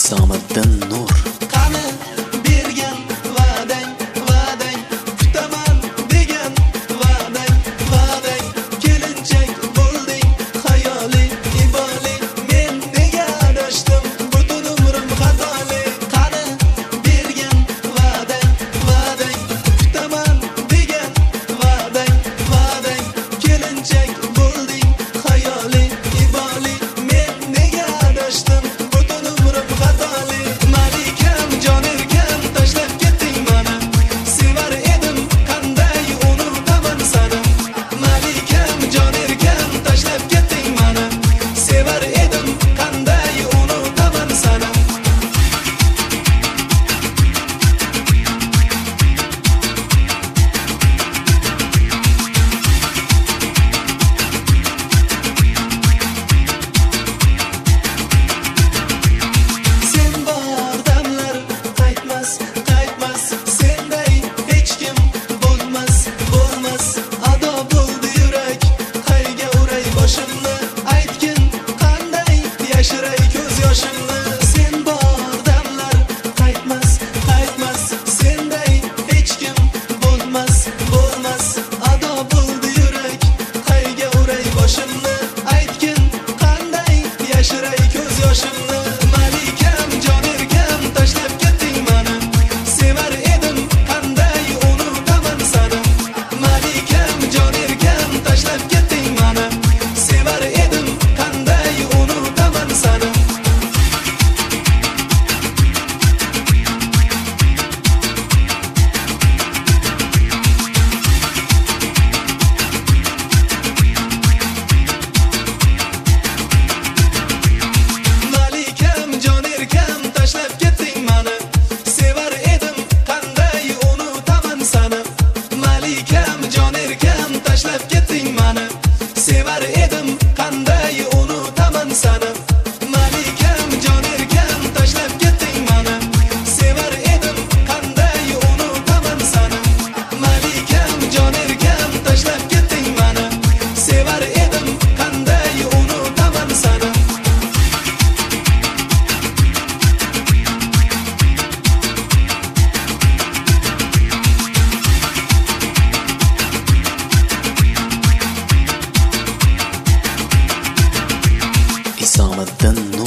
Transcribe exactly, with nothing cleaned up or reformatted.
Isomiddin Nur. Qani bergan va'dang, va'dang, kutaman degan va'dang, va'dang, kelinchak bo'lding, xayoli, iboli, men nega adashdim, butun umrim xatoli. Qani bergan va'dang, va'dang, kutaman degan va'dang, va'dang, kelinchak bo'lding, xayoli, iboli, men nega adashdim, butun umrim xatoli. Malikam, jonerkam, tashlab ketding mani, sevar edim qanday unutaman sani. Malikam, jonerkam, tashlab ketding mani, sevar edim qanday unutaman sani. Sen bor damlar qaytmas, qaytmas, senday hech kim bo'lmas, bo'lmas. Ado bo'ldi yurak, qayga uray boshimni, aytgin qanday yashiray ko'z yoshimni. Sen bor damlar qaytmas, qaytmas, senday hech kim bo'lmas, bo'lmas. Ado bo'ldi yurak, qayga uray boshimni, aytgin qanday yashiray ko'z yoshimni. Malikam, jonerkam, tashlab ketding mani, sevar edim qanday unutaman sani. Malikam, jonerkam, tashlab ketding mani, sevar edim qanday unutaman sani. Malikam, jonerkam, tashlab ketding mani, sevar edim qanday unutaman sani. Malikam, jonerkam, tashlab ketding mani, sevar edim qanday unutaman sani. Malikam, jonerkam, tashlab ketding mani, sevar edim qanday unutaman sani. Malikam, jonerkam, tashlab ketding mani, sevar edim qanday unutaman sani. Isomiddin